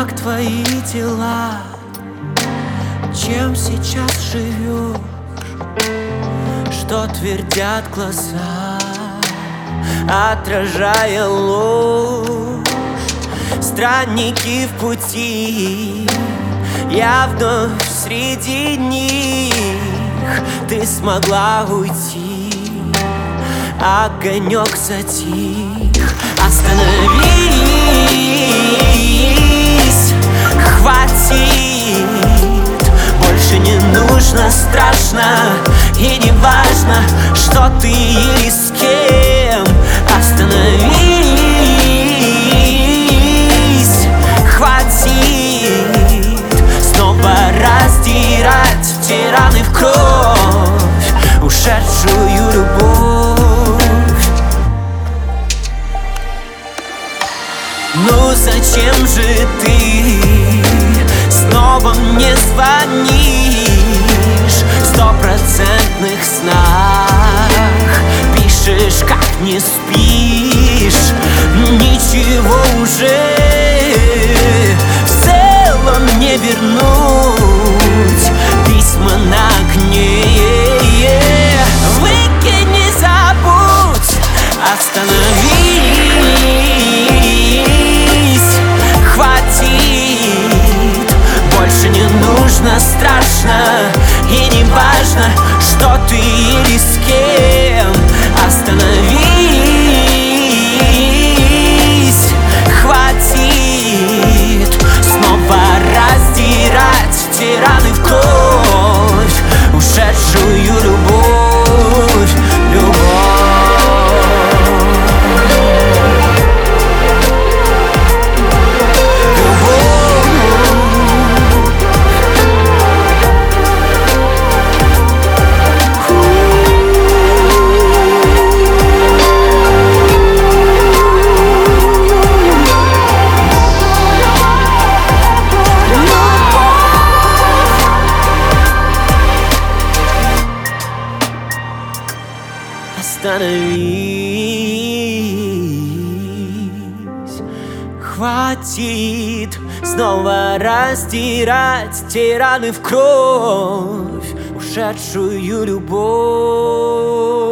как твои дела? Чем сейчас живешь? Что твердят глаза, отражая ложь? Странники в пути, я вновь среди них. Ты смогла уйти, огонек затих. Остановись, хватит, больше не нужно, страшно. И не важно, что ты или с кем. Остановись, хватит снова раздирать те раны в кровь, ушедшую любовь. Ну зачем же ты снова мне звонишь? В 100% снах пишешь, как не спишь. Ничего уже в целом не вернуть. Письма на окне выкинь, не забудь. Остановись, хватит, больше не нужно, страшно. И не важно, что ты или с кем. Остановись, хватит снова раздирать те раны в кровь, ушедшую любовь, Остановись, хватит снова раздирать те раны в кровь, ушедшую любовь. Остановись, хватит снова раздирать те раны в кровь, ушедшую любовь. Любовь. Остановись, хватит снова раздирать те раны в кровь, ушедшую любовь. Любовь. Остановись, хватит снова раздирать те раны в кровь, ушедшую любовь.